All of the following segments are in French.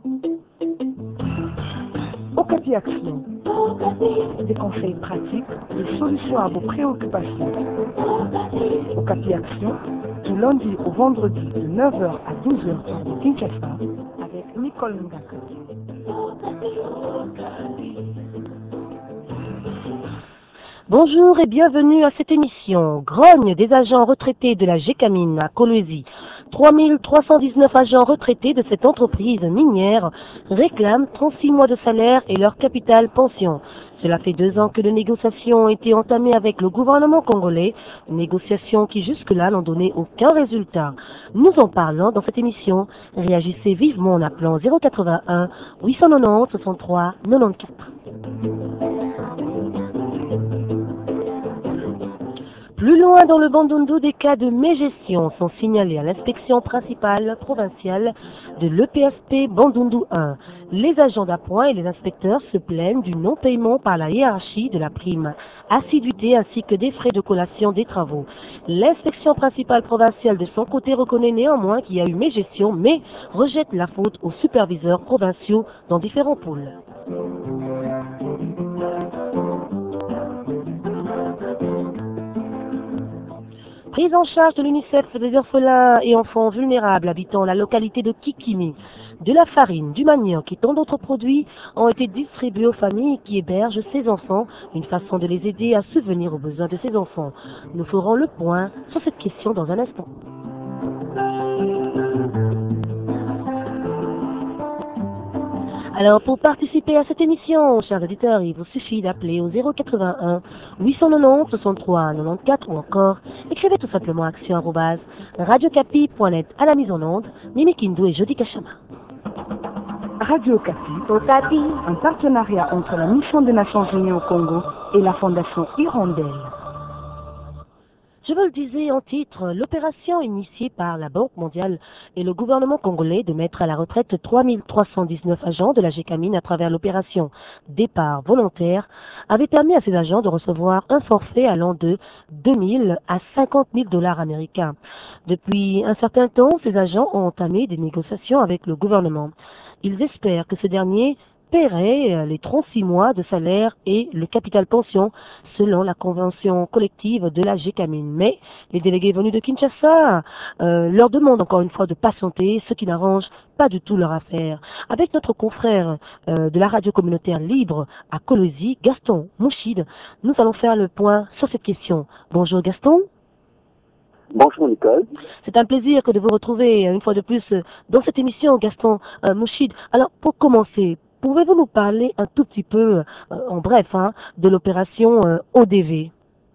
Okapi Action. Des conseils pratiques, des solutions à vos préoccupations. Okapi Action, du lundi au vendredi de 9h à 12h de Kinshasa avec Nicole Ngaka. Bonjour et bienvenue à cette émission. Grogne des agents retraités de la GECAMIN à Kolwezi. 3319 agents retraités de cette entreprise minière réclament 36 mois de salaire et leur capital pension. Cela fait 2 ans que les négociations ont été entamées avec le gouvernement congolais, négociations qui jusque-là n'ont donné aucun résultat. Nous en parlons dans cette émission. Réagissez vivement en appelant 081 890 63 94. Plus loin dans le Bandundu, des cas de mégestion sont signalés à l'inspection principale provinciale de l'EPSP Bandundu 1. Les agents d'appoint et les inspecteurs se plaignent du non-paiement par la hiérarchie de la prime assiduité ainsi que des frais de collation des travaux. L'inspection principale provinciale de son côté reconnaît néanmoins qu'il y a eu mégestion mais rejette la faute aux superviseurs provinciaux dans différents pôles. Prise en charge de l'UNICEF des orphelins et enfants vulnérables habitant la localité de Kikimi. De la farine, du manioc et tant d'autres produits ont été distribués aux familles qui hébergent ces enfants, une façon de les aider à subvenir aux besoins de ces enfants. Nous ferons le point sur cette question dans un instant. Alors, pour participer à cette émission, chers auditeurs, il vous suffit d'appeler au 081 890 63 94 ou encore écrivez tout simplement action@radiocapi.net à la mise en onde, Mimi Kindu et Jody Kachama. Radio Okapi, un partenariat entre la Mission des Nations Unies au Congo et la Fondation Hirondelle. Je vous le disais en titre, l'opération initiée par la Banque mondiale et le gouvernement congolais de mettre à la retraite 3319 agents de la GECAMIN à travers l'opération départ volontaire avait permis à ces agents de recevoir un forfait allant de 2000 à 50 000 dollars américains. Depuis un certain temps, ces agents ont entamé des négociations avec le gouvernement. Ils espèrent que ce dernier paierait les 36 mois de salaire et le capital pension selon la convention collective de la GECAMIN. Mais les délégués venus de Kinshasa leur demandent encore une fois de patienter, ce qui n'arrange pas du tout leur affaire. Avec notre confrère de la radio communautaire libre à Kolwezi, Gaston Mouchid, nous allons faire le point sur cette question. Bonjour Gaston. Bonjour Nicole. C'est un plaisir que de vous retrouver une fois de plus dans cette émission, Gaston Mouchid. Alors pour commencer, pouvez-vous nous parler un tout petit peu, en bref, de l'opération ODV?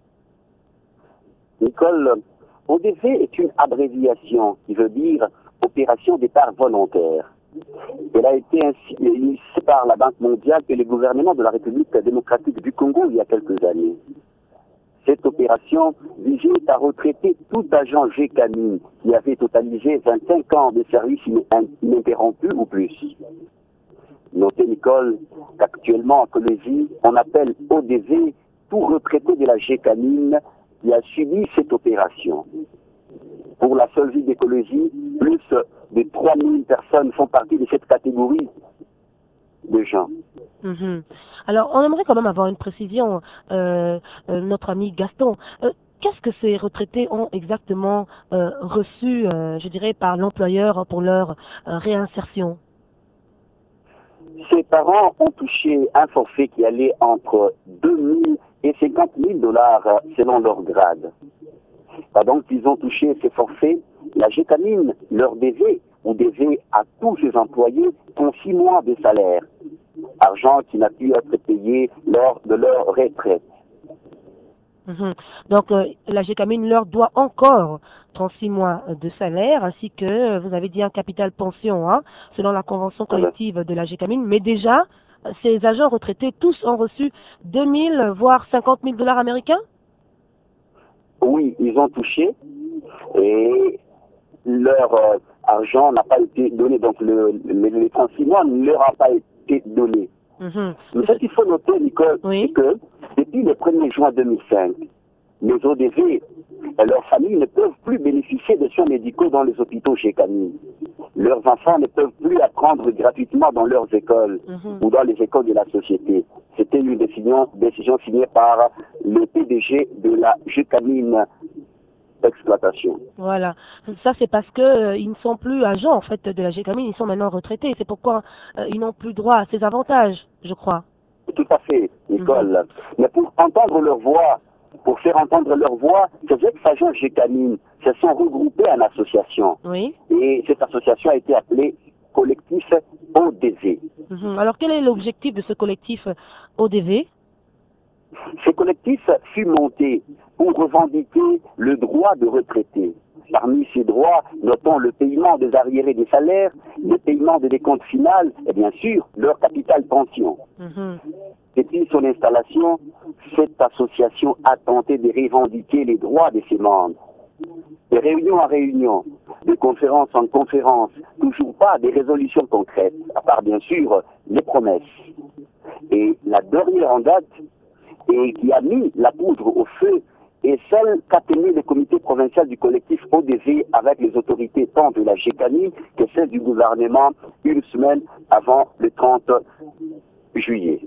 Nicole, ODV est une abréviation qui veut dire Opération départ volontaire. Elle a été initiée par la Banque mondiale et le gouvernement de la République démocratique du Congo il y a quelques années. Cette opération visait à retraiter tout agent GECAMIN qui avait totalisé 25 ans de service ininterrompu ou plus. Notez, Nicole, qu'actuellement à Kolwezi, on appelle ODV tout retraité de la GECAMIN qui a subi cette opération. Pour la seule ville de Kolwezi, plus de 3000 personnes font partie de cette catégorie de gens. Alors, on aimerait quand même avoir une précision, notre ami Gaston. Qu'est-ce que ces retraités ont exactement reçu, je dirais, par l'employeur pour leur réinsertion? Ses parents ont touché un forfait qui allait entre 2000 et 50 000 dollars selon leur grade. Pendant qu'ils ont touché ces forfaits, la GECAMIN leur devait à tous ses employés 36 mois de salaire, argent qui n'a pu être payé lors de leur retraite. Donc, la GECAMIN leur doit encore 36 mois de salaire, ainsi que, vous avez dit, un capital pension, selon la convention collective de la GECAMIN. Mais déjà, ces agents retraités, tous ont reçu 2000, voire 50 000 dollars américains? Oui, ils ont touché et leur argent n'a pas été donné. Donc, les 36 mois ne leur a pas été donné. Mais ce qu'il faut noter, Nicole, c'est que depuis le 1er juin 2005, les ODV et leurs familles ne peuvent plus bénéficier de soins médicaux dans les hôpitaux GECAMI. Leurs enfants ne peuvent plus apprendre gratuitement dans leurs écoles ou dans les écoles de la société. C'était une décision signée par le PDG de la GECAMINE d'exploitation. Voilà. Ça, c'est parce que ils ne sont plus agents, en fait, de la GECAMINE, ils sont maintenant retraités. C'est pourquoi ils n'ont plus droit à ces avantages, je crois. Tout à fait, Nicole. Mais pour entendre leur voix, pour faire entendre leur voix, ces ex-agents GECAMINE se sont regroupés en association. Oui. Et cette association a été appelée collectif ODV. Alors, quel est l'objectif de ce collectif ODV? Ce collectif fut monté pour revendiquer le droit de retraité. Parmi ces droits, notons le paiement des arriérés des salaires, le paiement des décomptes finales et bien sûr leur capital pension. Depuis son installation, cette association a tenté de revendiquer les droits de ses membres. De réunion en réunion, de conférence en conférence, toujours pas des résolutions concrètes, à part bien sûr les promesses. Et la dernière en date, et qui a mis la poudre au feu, est celle qu'a tenue le comité provincial du collectif ODV avec les autorités tant de la GECAMI que celles du gouvernement une semaine avant le 30 juillet.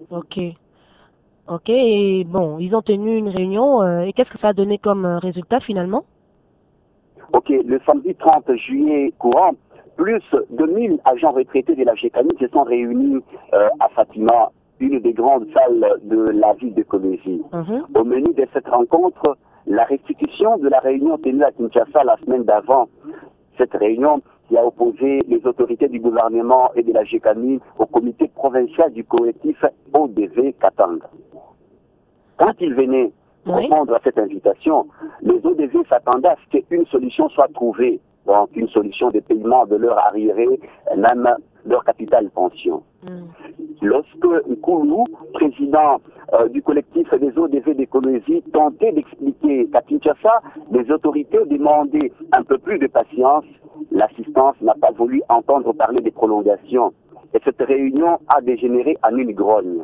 Ok, et bon, ils ont tenu une réunion, et qu'est-ce que ça a donné comme résultat finalement? Ok, le samedi 30 juillet courant, plus de 1000 agents retraités de la GECAMI se sont réunis à Fatima, une des grandes salles de la ville de Kolwezi. Au menu de cette rencontre, la restitution de la réunion tenue à Kinshasa la semaine d'avant. Cette réunion qui a opposé les autorités du gouvernement et de la GECAMI au comité provincial du collectif ODV Katanga. Quand ils venaient répondre à cette invitation, les ODV s'attendaient à ce qu'une solution soit trouvée, donc une solution de paiement de leur arriéré, même leur capital pension. Lorsque Nkoulou, président du collectif des ODV de Kolwezi, tentait d'expliquer qu'à Kinshasa, les autorités demandaient un peu plus de patience, l'assistance n'a pas voulu entendre parler des prolongations. Et cette réunion a dégénéré en une grogne.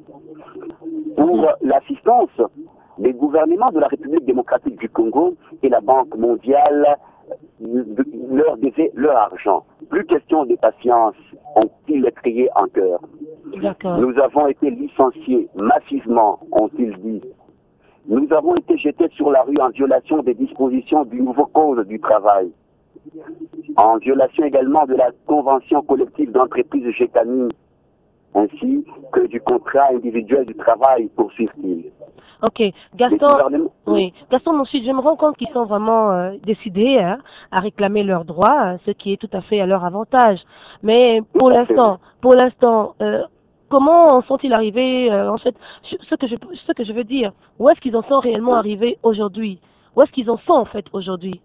Pour l'assistance, les gouvernements de la République démocratique du Congo et la Banque mondiale leur devaient leur argent. Plus question de patience, ont-ils crié en chœur. Nous avons été licenciés massivement, ont-ils dit. Nous avons été jetés sur la rue en violation des dispositions du nouveau Code du travail. En violation également de la convention collective d'entreprise GECAMI, ainsi que du contrat individuel du travail, poursuivent-ils. Ok, Gaston, Gaston, ensuite, je me rends compte qu'ils sont vraiment décidés à réclamer leurs droits, ce qui est tout à fait à leur avantage. Mais pour l'instant, comment sont-ils arrivés, en fait, ce que je veux dire, où est-ce qu'ils en sont réellement arrivés aujourd'hui? Où est-ce qu'ils en sont, en fait, aujourd'hui?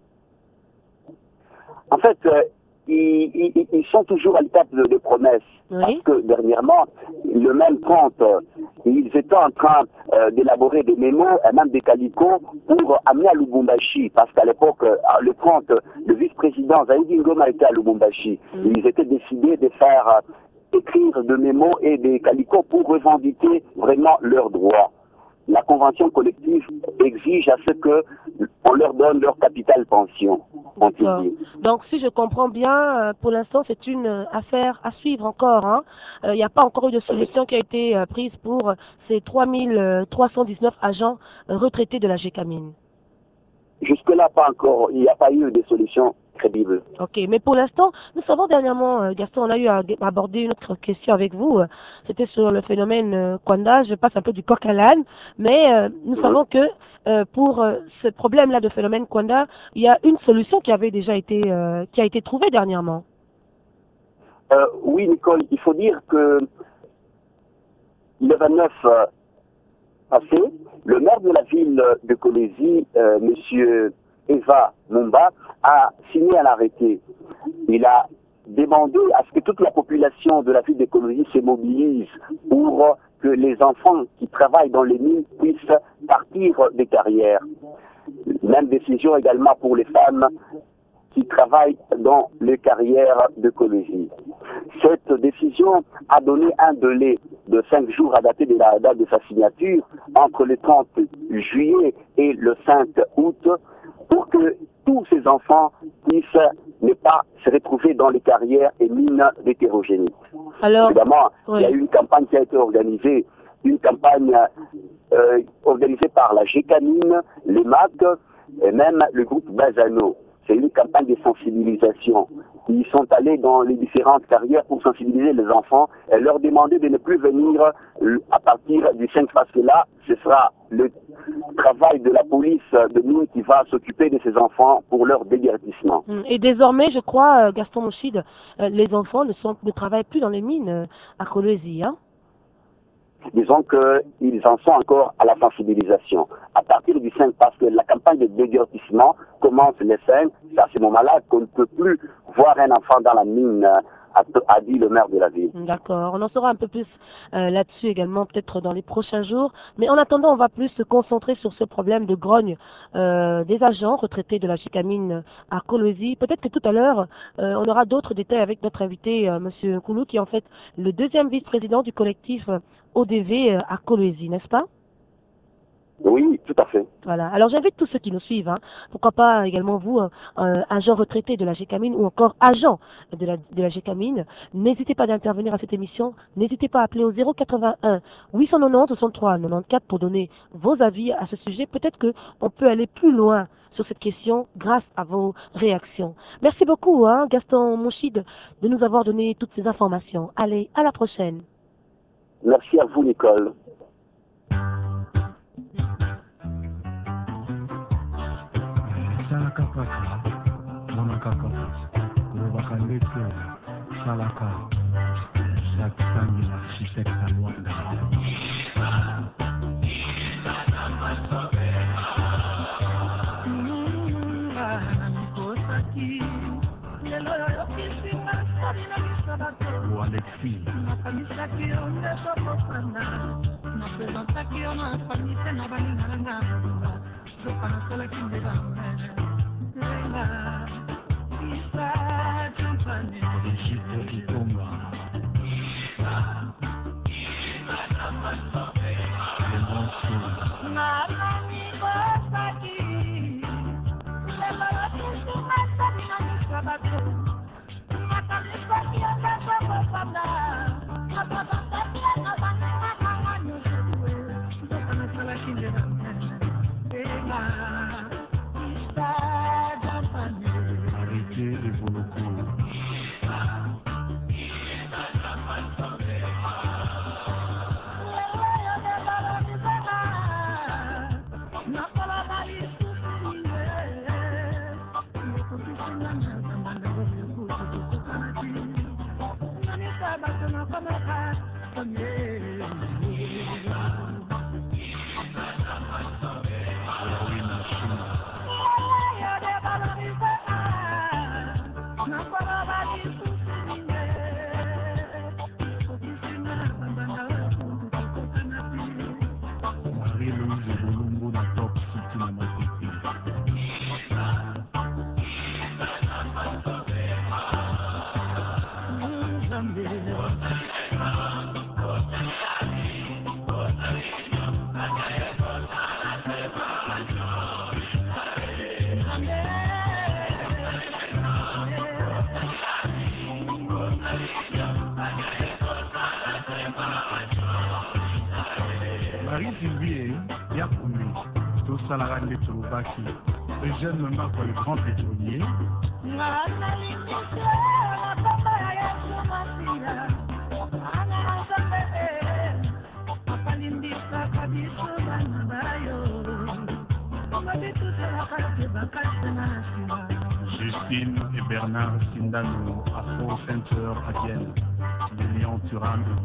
En fait, ils sont toujours à l'étape de promesses. Parce que dernièrement, le même 30, ils étaient en train d'élaborer des mémos et même des calicots pour amener à Lubumbashi. Parce qu'à l'époque, le 30, le vice-président Zaïdi Ngoma était à Lubumbashi. Ils étaient décidés de faire écrire des mémos et des calicots pour revendiquer vraiment leurs droits. La convention collective exige à ce qu'on leur donne leur capital pension. Donc, si je comprends bien, pour l'instant, c'est une affaire à suivre encore. Il n'y a pas encore eu de solution qui a été prise pour ces 3319 agents retraités de la GECAMINE. Jusque-là, pas encore. Il n'y a pas eu de solution crédible. Ok, mais pour l'instant, nous savons dernièrement, Gaston, on a eu à aborder une autre question avec vous. C'était sur le phénomène Kwanda. Je passe un peu du coq à l'âne, mais nous savons que pour ce problème-là de phénomène Kwanda, il y a une solution qui avait déjà été qui a été trouvée dernièrement. Oui, Nicole, il faut dire que le 29 passé, le maire de la ville de Kolwezi, monsieur Eva Mumba, a signé un arrêté. Il a demandé à ce que toute la population de la ville de Kolwezi se mobilise pour que les enfants qui travaillent dans les mines puissent partir des carrières. Même décision également pour les femmes qui travaillent dans les carrières de Kolwezi. Cette décision a donné un délai de 5 jours à dater de la date de sa signature entre le 30 juillet et le 5 août pour que tous ces enfants puissent ne pas se retrouver dans les carrières et mines d'hétérogénéité. Alors, évidemment, oui. il y a eu une campagne qui a été organisée, une campagne organisée par la GECAMINE, les MAC et même le groupe Bazano. C'est une campagne de sensibilisation. Ils sont allés dans les différentes carrières pour sensibiliser les enfants et leur demander de ne plus venir à partir du 5 parce que là, ce sera le travail de la police de mine qui va s'occuper de ces enfants pour leur déguerpissement. Et désormais, je crois, Gaston Mouchid, les enfants ne travaillent plus dans les mines à Kolwezi, hein? Disons qu'ils en sont encore à la sensibilisation. À partir du 5, parce que la campagne de déguerpissement commence le 5, c'est à ce moment-là qu'on ne peut plus voir un enfant dans la mine, a dit le maire de la ville. D'accord, on en saura un peu plus là-dessus également, peut-être dans les prochains jours. Mais en attendant, on va plus se concentrer sur ce problème de grogne des agents retraités de la GECAMINE à Kolwezi. Peut-être que tout à l'heure, on aura d'autres détails avec notre invité, Monsieur Koulou, qui est en fait le deuxième vice-président du collectif ODV à Kolwezi, n'est-ce pas? Oui, tout à fait. Voilà. Alors j'invite tous ceux qui nous suivent, hein, pourquoi pas également vous, agent retraité de la GECAMINE ou encore agent de la GECAMINE, n'hésitez pas d'intervenir à cette émission, n'hésitez pas à appeler au 081 890 63 94 pour donner vos avis à ce sujet. Peut-être qu'on peut aller plus loin sur cette question grâce à vos réactions. Merci beaucoup, hein, Gaston Mouchid, de nous avoir donné toutes ces informations. Allez, à la prochaine. Merci à vous, Nicole. Salaka papa, monaka papa, lobaka ndeko, salaka, sakangila, siseka mwanda. Alexis. Le jeune me marque le grand pétrolier. Justine et Bernard Sindano, Afro Center à Vienne, Lilian Turan et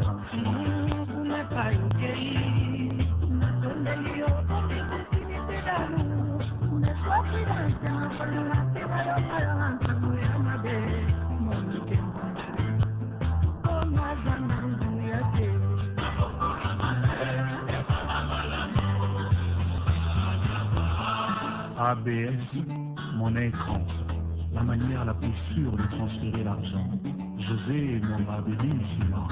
ABS, monnaie écran, la manière la plus sûre de transférer l'argent. José mon Abéline Simon.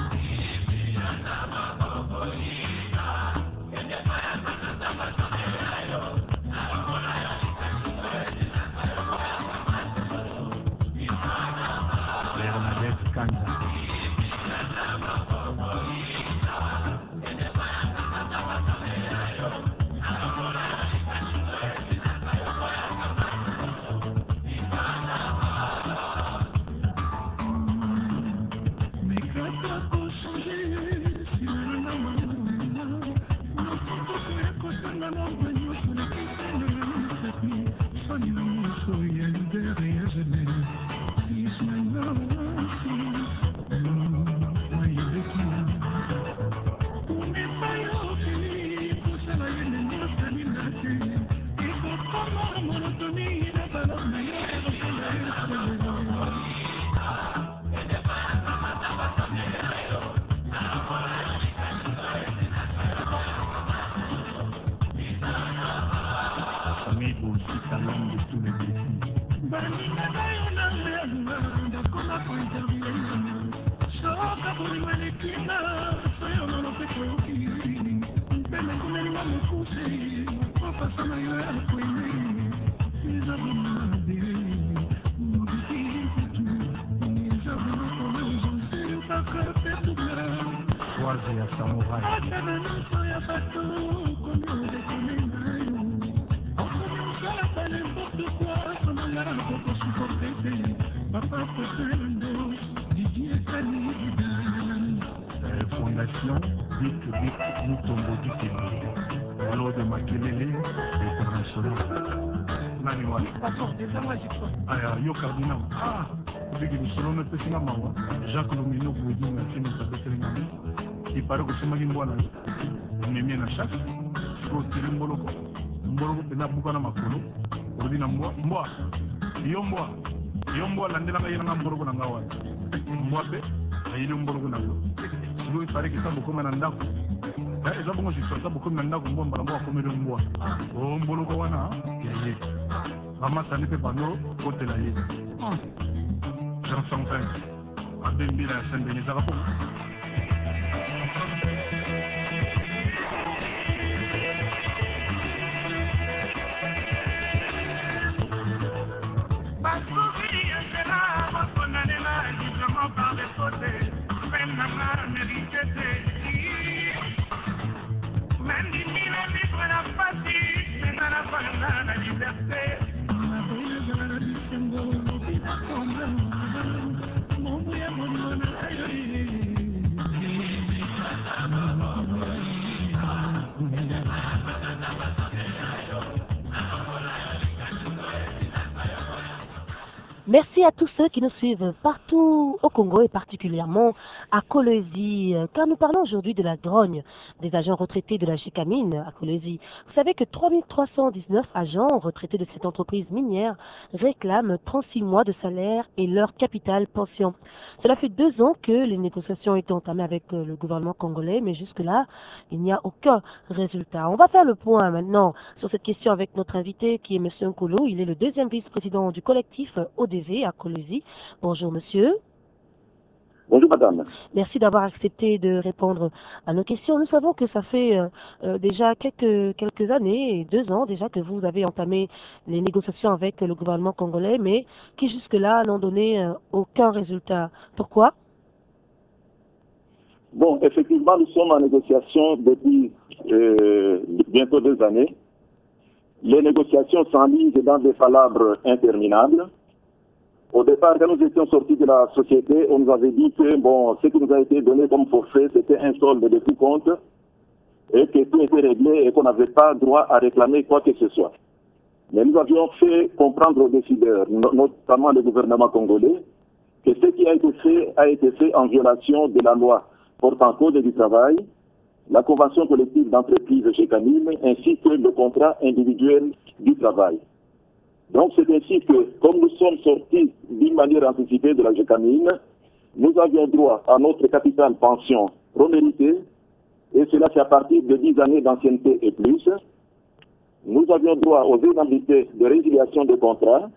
Choisi à samouraï. Fondation Bik Mutombo Dikembe. Lors de Makelele international. Nani wali? Aya, yo cardinal. Ah, bigi ni solo ne pesina mawa. Jacques Lomino Boudi na tini sabetele ngami. Il paraît que c'est magi mbwana. Mimi na chaque. Ko tiri mboloko. Mboloko pena bukana makolo. Odi na mbwa. Yo mbwa landela nga yena mboloko na ngawa. Mbwa be ayile mboloko na yo. Sigo il paraît que ça beaucoup na ndako. Eza bongo jisota beaucoup na ndako mbomba mbwa komele mbwa. O mboloko wana yeye. Mama sani pe bano kote la ye. Jean Santin. Abembi la scène de Nizarapo. Merci à tous ceux qui nous suivent partout au Congo et particulièrement à Kolwezi, car nous parlons aujourd'hui de la grogne des agents retraités de la Gécamine à Kolwezi. Vous savez que 3319 agents retraités de cette entreprise minière réclament 36 mois de salaire et leur capital pension. Cela fait 2 ans que les négociations étaient entamées avec le gouvernement congolais, mais jusque-là, il n'y a aucun résultat. On va faire le point maintenant sur cette question avec notre invité qui est M. Nkolo. Il est le 2e vice-président du collectif ODV à Kolwezi. Bonjour monsieur. Bonjour madame. Merci d'avoir accepté de répondre à nos questions. Nous savons que ça fait déjà quelques années, et 2 ans déjà que vous avez entamé les négociations avec le gouvernement congolais, mais qui jusque-là n'ont donné aucun résultat. Pourquoi? Bon, effectivement, nous sommes en négociation depuis bientôt 2 années. Les négociations s'enlisent dans des palabres interminables. Au départ, quand nous étions sortis de la société, on nous avait dit que bon, ce qui nous a été donné comme forfait, c'était un solde de tout compte et que tout était réglé et qu'on n'avait pas droit à réclamer quoi que ce soit. Mais nous avions fait comprendre aux décideurs, notamment le gouvernement congolais, que ce qui a été fait en violation de la loi portant code du travail, la convention collective d'entreprise Gécamine, ainsi que le contrat individuel du travail. Donc c'est ainsi que, comme nous sommes sortis d'une manière anticipée de la Gécamine, nous avions droit à notre capital pension remérité, et cela c'est à partir de 10 années d'ancienneté et plus. Nous avions droit aux indemnités de résiliation de contrat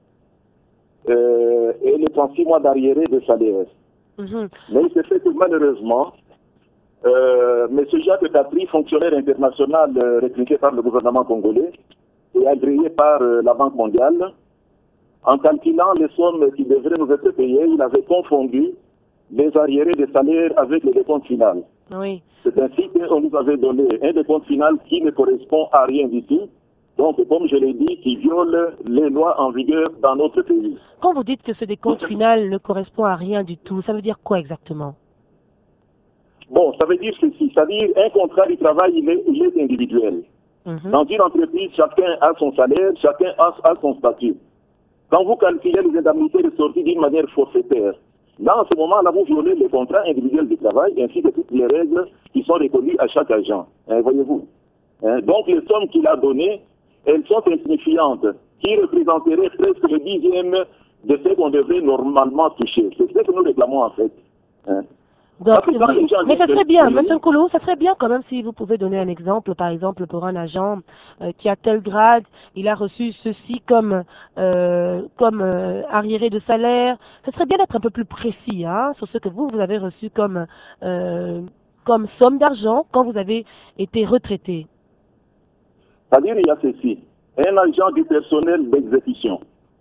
et les 36 mois d'arriéré de salaire. Mais il s'est fait que malheureusement, M. Jacques Capri, fonctionnaire international recruté par le gouvernement congolais et agréé par la Banque mondiale, en calculant les sommes qui devraient nous être payées, il avait confondu les arriérés de salaire avec le décompte final. Oui. C'est ainsi qu'on nous avait donné un décompte final qui ne correspond à rien du tout. Donc, comme je l'ai dit, qui viole les lois en vigueur dans notre pays. Quand vous dites que ce décompte final ne correspond à rien du tout, ça veut dire quoi exactement? Bon, ça veut dire ceci, c'est-à-dire un contrat du travail, il est individuel. Dans une entreprise, chacun a son salaire, chacun a son statut. Quand vous calculez les indemnités de sortie d'une manière forfaitaire, là, en ce moment-là, vous violez le contrat individuel du travail ainsi que toutes les règles qui sont reconnues à chaque agent. Voyez-vous. Donc, les sommes qu'il a données, elles sont insignifiantes, qui représenteraient presque le 10e de ce qu'on devrait normalement toucher. C'est ce que nous réclamons en fait. Donc, Parce que quand les gens mais ça disent serait que- bien, M. Nkulu, ça serait bien quand même si vous pouvez donner un exemple, par exemple, pour un agent qui a tel grade, il a reçu ceci comme arriéré de salaire. Ça serait bien d'être un peu plus précis hein, sur ce que vous avez reçu comme somme d'argent quand vous avez été retraité. C'est-à-dire, il y a ceci. Un agent du personnel d'exécution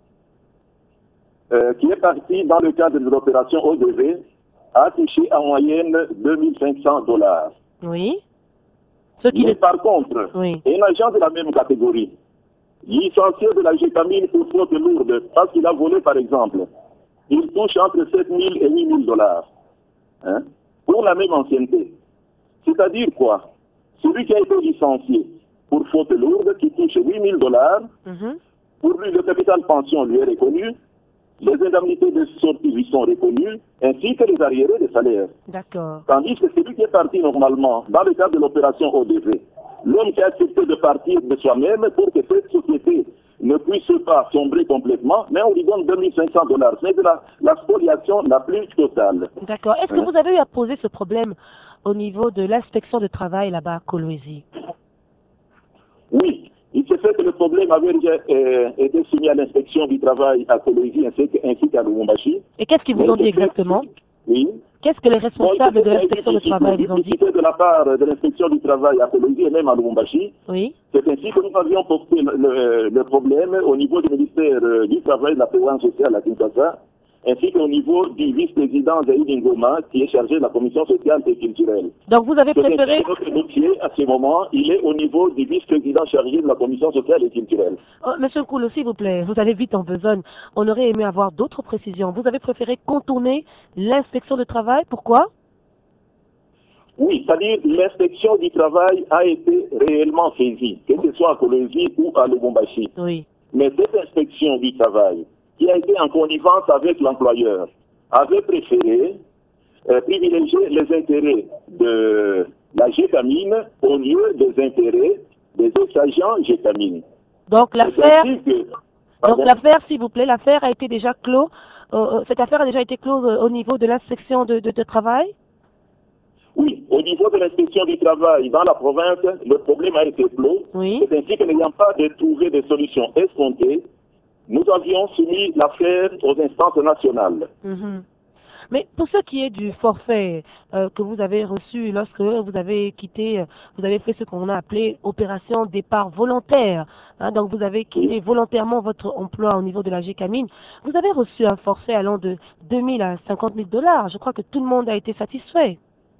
qui est parti dans le cadre de l'opération ODV a touché en moyenne $2500. Oui. Ce qui Mais par contre, Oui. un agent de la même catégorie, licencié de la Gécamine pour faute lourde, parce qu'il a volé par exemple, il touche entre $7,000 et $8,000 hein, pour la même ancienneté. C'est-à-dire quoi? Celui qui a été licencié pour faute lourde, qui touche $8,000, Mhm. pour lui, le capital pension lui est reconnu, les indemnités de sortie lui sont reconnues, ainsi que les arriérés de salaire. D'accord. Tandis que celui qui est parti normalement, dans le cadre de l'opération ODV, l'homme qui a accepté de partir de soi-même pour que cette société ne puisse pas sombrer complètement, mais on lui donne $2500. C'est de la spoliation la plus totale. D'accord. Est-ce que vous avez eu à poser ce problème au niveau de l'inspection de travail là-bas à Kolwezi? Oui, il s'est fait que le problème avait déjà été soumis à l'inspection du travail à Kolwezi ainsi qu'à Lubumbashi. Et qu'est-ce qu'ils vous ont dit exactement? Oui. Qu'est-ce que les responsables de l'inspection de travail vous ont dit? De la part de l'inspection du travail à Kolwezi et même à Lubumbashi. Oui. C'est ainsi que nous avions porté le problème au niveau du ministère du Travail et de la Prévoyance sociale à Kinshasa, ainsi qu'au niveau du vice-président Zaïd Ngoma, qui est chargé de la commission sociale et culturelle. Donc vous avez C'est préféré... ainsi que notre dossier, à ce moment, il est au niveau du vice-président chargé de la commission sociale et culturelle. Oh, Monsieur Nkulu, s'il vous plaît, vous allez vite en besogne. On aurait aimé avoir d'autres précisions. Vous avez préféré contourner l'inspection de travail. Pourquoi? Oui, c'est-à-dire l'inspection du travail a été réellement saisie, que ce soit à Kolwezi ou à Lubumbashi. Oui. Mais cette inspection du travail, qui a été en connivence avec l'employeur, avait préféré privilégier les intérêts de la Gécamine au lieu des intérêts des autres agents Gécamine. Donc l'affaire... Donc Pardon? l'affaire, s'il vous plaît, l'affaire a été déjà close. Cette affaire a déjà été close au niveau de l'inspection de travail? Oui, au niveau de l'inspection du travail dans la province, le problème a été clos. Oui. C'est ainsi que n'ayant pas de trouver des solutions escomptées, nous avions soumis l'affaire aux instances nationales. Mhm. Mais pour ce qui est du forfait que vous avez reçu lorsque vous avez quitté, vous avez fait ce qu'on a appelé opération départ volontaire. Hein, donc vous avez quitté volontairement votre emploi au niveau de la Gécamine. Vous avez reçu un forfait allant de 2 000 à 50 000 $. Je crois que tout le monde a été satisfait.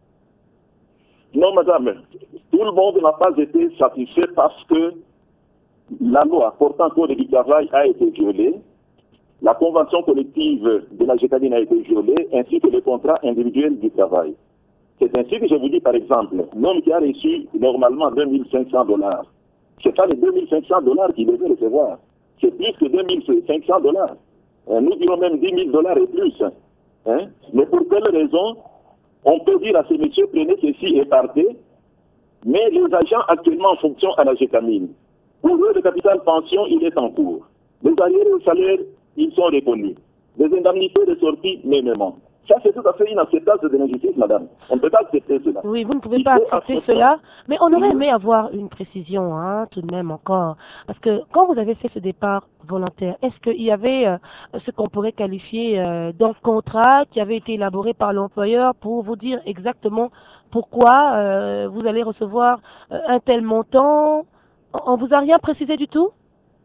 Non, madame, tout le monde n'a pas été satisfait parce que la loi portant code du travail a été violée, la convention collective de la Gécamine a été violée, ainsi que le contrat individuel du travail. C'est ainsi que je vous dis, par exemple, l'homme qui a reçu normalement $2500, c'est pas les $2500 qu'il devait recevoir, c'est plus que $2500. Nous dirons même $10 000 et plus. Hein? Mais pour quelle raison on peut dire à ces messieurs, prenez ceci et partez, mais les agents actuellement en fonction à la Gécamine, pour eux, le capital pension, il est en cours. Les arriérés au salaire, ils sont reconnus. Les indemnités de sortie, mêmement. Ça, c'est tout à fait inacceptable de l'injustice, madame. On ne peut pas accepter cela. Oui, vous ne pouvez pas accepter cela, mais on aurait aimé avoir une précision, hein, tout de même encore. Parce que quand vous avez fait ce départ volontaire, est-ce qu'il y avait ce qu'on pourrait qualifier d'un contrat qui avait été élaboré par l'employeur pour vous dire exactement pourquoi vous allez recevoir un tel montant? On vous a rien précisé du tout?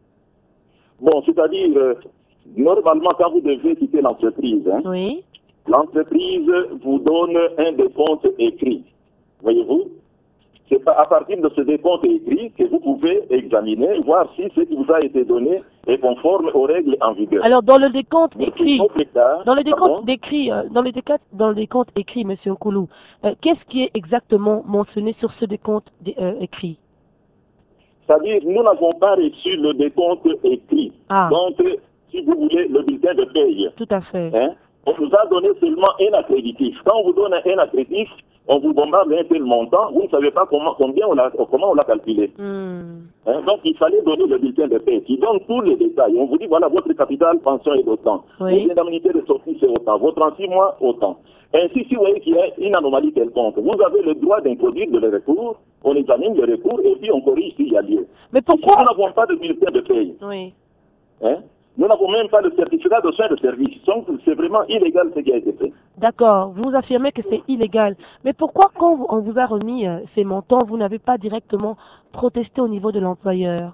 Bon, c'est-à-dire, normalement, quand vous devez quitter l'entreprise, hein, Oui. l'entreprise vous donne un décompte écrit. Voyez-vous? C'est à partir de ce décompte écrit que vous pouvez examiner, voir si ce qui vous a été donné est conforme aux règles en vigueur. Alors, dans le décompte écrit, dans le décompte écrit, Monsieur Nkulu, qu'est-ce qui est exactement mentionné sur ce décompte écrit? C'est-à-dire, nous n'avons pas reçu le décompte écrit. Ah. Donc, si vous voulez, le bulletin de paye. Tout à fait. Hein, on nous a donné seulement un accréditif. Quand on vous donne un accréditif, on vous bombarde un tel montant, vous ne savez pas comment on l'a calculé. Donc il fallait donner le bulletin de paie qui donne tous les détails. On vous dit, voilà, votre capital, pension est autant. Oui. Vos indemnités de sortie, c'est autant. Votre en 6 mois, autant. Ainsi, si vous voyez qu'il y a une anomalie quelconque, vous avez le droit d'introduire le recours, on examine le recours et puis on corrige s'il y a lieu. Mais pourquoi nous n'avons pas de bulletin de paie. Oui. Nous n'avons même pas de certificat de soins de service. Donc c'est vraiment illégal ce qui a été fait. D'accord, vous affirmez que c'est illégal. Mais pourquoi, quand on vous a remis ces montants, vous n'avez pas directement protesté au niveau de l'employeur?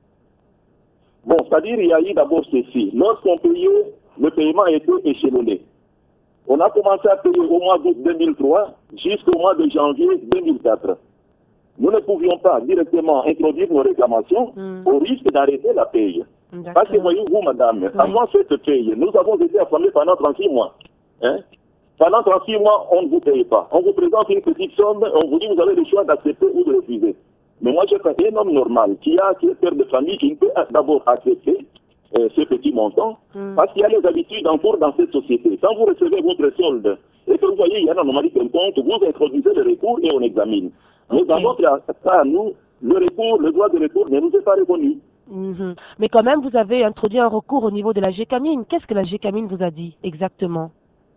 Bon, c'est-à-dire il y a eu d'abord ceci. Lorsqu'on payait, le paiement a été échelonné. On a commencé à payer au mois d'août 2003 jusqu'au mois de janvier 2004. Nous ne pouvions pas directement introduire nos réclamations au risque d'arrêter la paye. Parce que voyez-vous, madame, avant cette paye, nous avons été affamés pendant 36 mois. Pendant 36 mois, on ne vous paye pas. On vous présente une petite somme, on vous dit vous avez le choix d'accepter ou de refuser. Mais moi, je suis un homme normal qui est père de famille, qui ne peut d'abord accepter ce petit montant, parce qu'il y a les habitudes en cours dans cette société. Quand vous recevez votre solde et que vous voyez il y a une anomalie quelconque, vous introduisez le recours et on examine. Mais dans notre cas, nous, le droit de recours ne nous est pas reconnu. Mais quand même, vous avez introduit un recours au niveau de la GECAMINE. Qu'est-ce que la GECAMINE vous a dit exactement?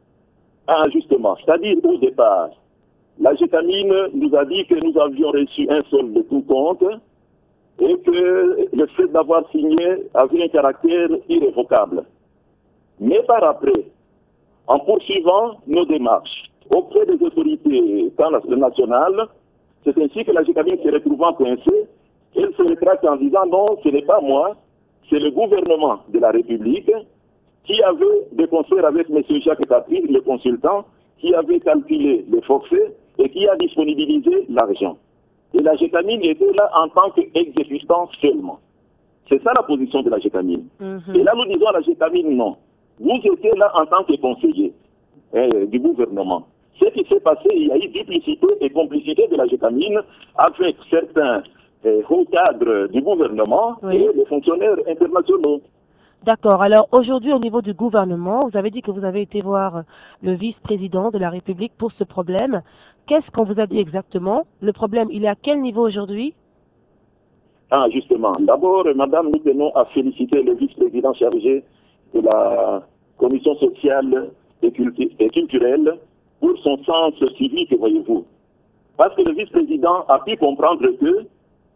Ah, justement. C'est-à-dire, au départ, la GECAMINE nous a dit que nous avions reçu un solde de tout compte et que le fait d'avoir signé avait un caractère irrévocable. Mais par après, en poursuivant nos démarches auprès des autorités nationales, c'est ainsi que la GECAMINE se retrouvant coincée, elle se rétracte en disant non, ce n'est pas moi, c'est le gouvernement de la République qui avait des concerts avec M. Jacques Capri, le consultant, qui avait calculé le forfait et qui a disponibilisé l'argent. Et la GECAMINE était là en tant qu'exécutant seulement. C'est ça la position de la GECAMINE. Et là, nous disons à la GECAMINE non. Vous étiez là en tant que conseiller du gouvernement. Ce qui s'est passé, il y a eu duplicité et complicité de la GECAMINE avec certains hauts cadres du gouvernement et les fonctionnaires internationaux. D'accord. Alors aujourd'hui, au niveau du gouvernement, vous avez dit que vous avez été voir le vice-président de la République pour ce problème. Qu'est-ce qu'on vous a dit exactement? Le problème, il est à quel niveau aujourd'hui? Ah, justement. D'abord, madame, nous tenons à féliciter le vice-président chargé de la commission sociale et culturelle pour son sens civique, voyez-vous. Parce que le vice-président a pu comprendre que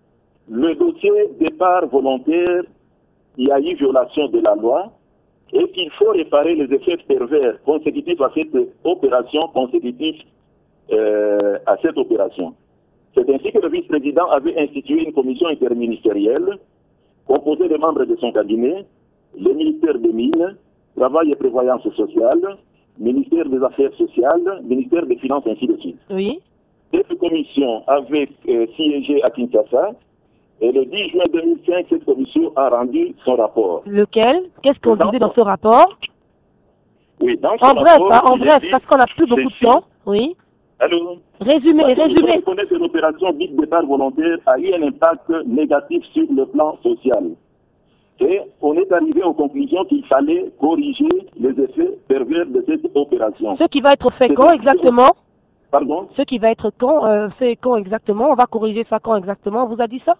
le dossier départ volontaire, il y a eu violation de la loi et qu'il faut réparer les effets pervers consécutifs à cette opération, C'est ainsi que le vice-président avait institué une commission interministérielle composée des membres de son cabinet, le ministère des Mines, Travail et Prévoyance sociale, ministère des Affaires sociales, ministère des Finances, ainsi de suite. Oui. Cette commission avait siégé à Kinshasa. Et le 10 juin 2005, cette commission a rendu son rapport. Lequel? Qu'est-ce qu'on disait dans ce rapport? Oui, dans son rapport... En bref, parce qu'on n'a plus beaucoup de temps. Oui. Allô? Résumé. On reconnaît que l'opération dite départ volontaire a eu un impact négatif sur le plan social. Et on est arrivé aux conclusions qu'il fallait corriger les effets pervers de cette opération. Ce qui va être fait quand exactement? Pardon? Ce qui va être fait quand exactement? On va corriger ça quand exactement? On vous a dit ça?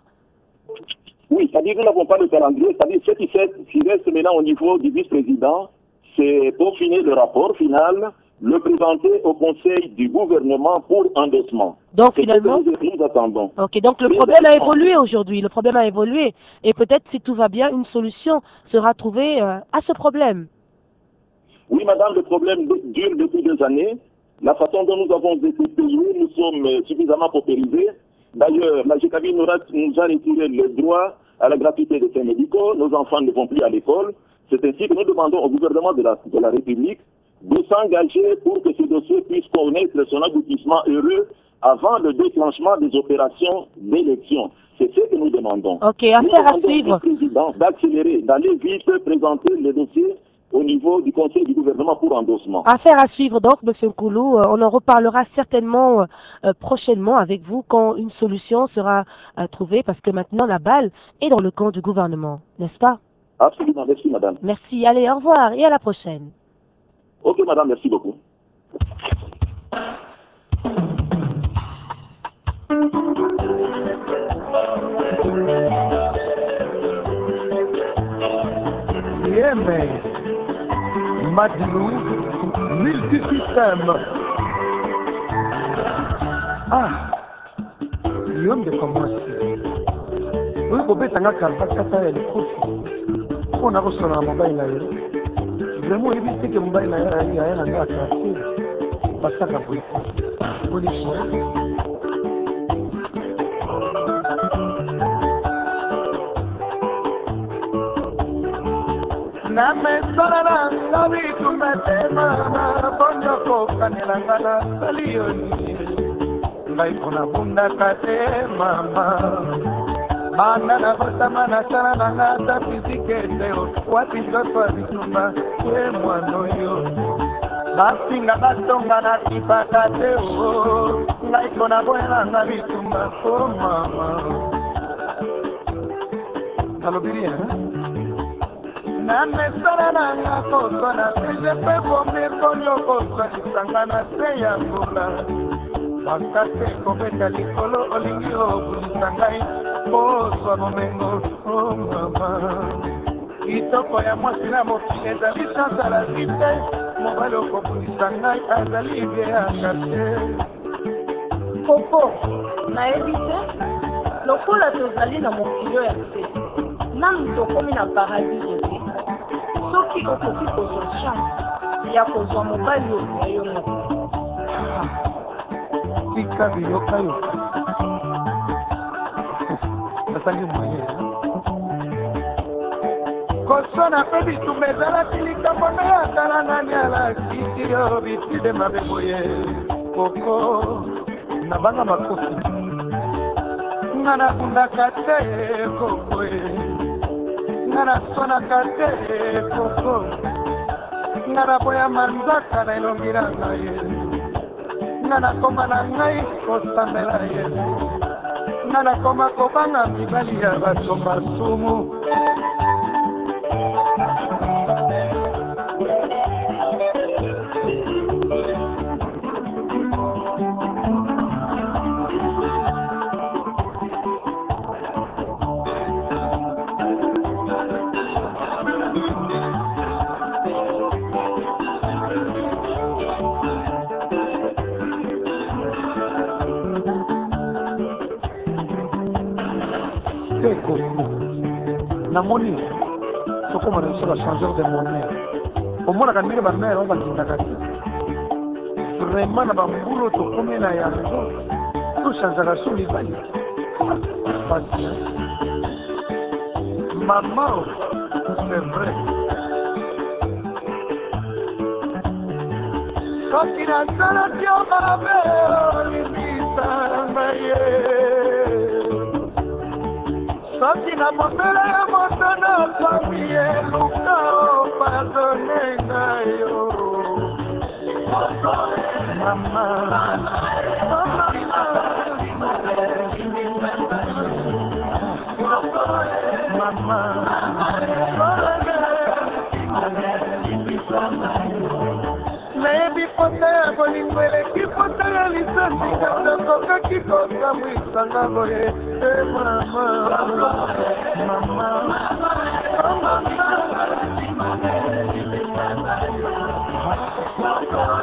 Oui, c'est-à-dire que nous n'avons pas le calendrier, c'est-à-dire ce qui reste maintenant au niveau du vice-président, c'est peaufiner le rapport final, le présenter au conseil du gouvernement pour endossement. Donc finalement, nous attendons. Ok, donc le problème a évolué aujourd'hui, le problème a évolué, et peut-être si tout va bien, une solution sera trouvée à ce problème. Oui, madame, le problème dure depuis 2 années. La façon dont nous avons été payés, nous sommes suffisamment paupérisés. D'ailleurs, la GECAMINE nous a retiré le droit à la gratuité des soins médicaux. Nos enfants ne vont plus à l'école. C'est ainsi que nous demandons au gouvernement de la République de s'engager pour que ce dossier puisse connaître son aboutissement heureux avant le déclenchement des opérations d'élection. C'est ce que nous demandons. Ok, affaire à suivre. Au président d'accélérer, d'aller vite présenter le dossier au niveau du conseil du gouvernement pour endossement. Affaire à suivre donc, M. Nkoulou. On en reparlera certainement prochainement avec vous quand une solution sera trouvée, parce que maintenant la balle est dans le camp du gouvernement, n'est-ce pas? Absolument, merci madame. Merci, allez, au revoir et à la prochaine. Ok madame, merci beaucoup. sommeil. Madilou, multisystème. Ah, Guillaume de commencer. Oui, vous pouvez t'en faire le coup. On a reçu un mobile ailleurs. Vraiment, il dit que mobile ailleurs, il y a un endroit à classer. Pas ça qu'à vous. Vous les choix. Na mesala na ngabi tumetema na bonjo kokanela ngana salioni ngai pona bunda kate mama banda na botama na sana na ngata fizike teo wapi ndoto abitumba we mwano yo basinga batonga na tipaka teo ngai pona boela ngabi tumba ko mama alobiria na mesara na nga kosa na teje pe bombe konyo kosa kisangana se ya mbula bakate kobeta likolo olingi obulisa ngai kosa momengo o mama itoko ya mwasi na mokili ezali sansala zite mobali okobulisa ngai azali ideaka te koko nayebi te lokola tozali na mokili ya se nanu tokomi na paradiso te soki okoki kozwa chance ya kozwa mobali oyo yo moko tika biyokayoka nasangi moye kosona mpe bitumba ezalaki likambo nde atala nani alakisi yo bitide mabe boye koko nabanga makofi nga nabundaka te kokoe nga nasonaka te koko nga naboya manzaka na elongi na ngai nga nakoma na ngai kosambela ye nga nakoma kobanga mibali ya bato masumu namoni sokoma na biso bachangeur de monnaie omonaka ndenge bamere oyo bakendaka te vraiment na bambulu tokomi na yango tochangeaka so mibali pasi mama c'est vrai soki nasalaki yo mabe olimbisa ngai soki na mopela ya moto na komi eluka o pardone ngai yo mama nayebi pota ya bolingo eleki pota ya lisasi kata tokaki kokamwisanga boye mama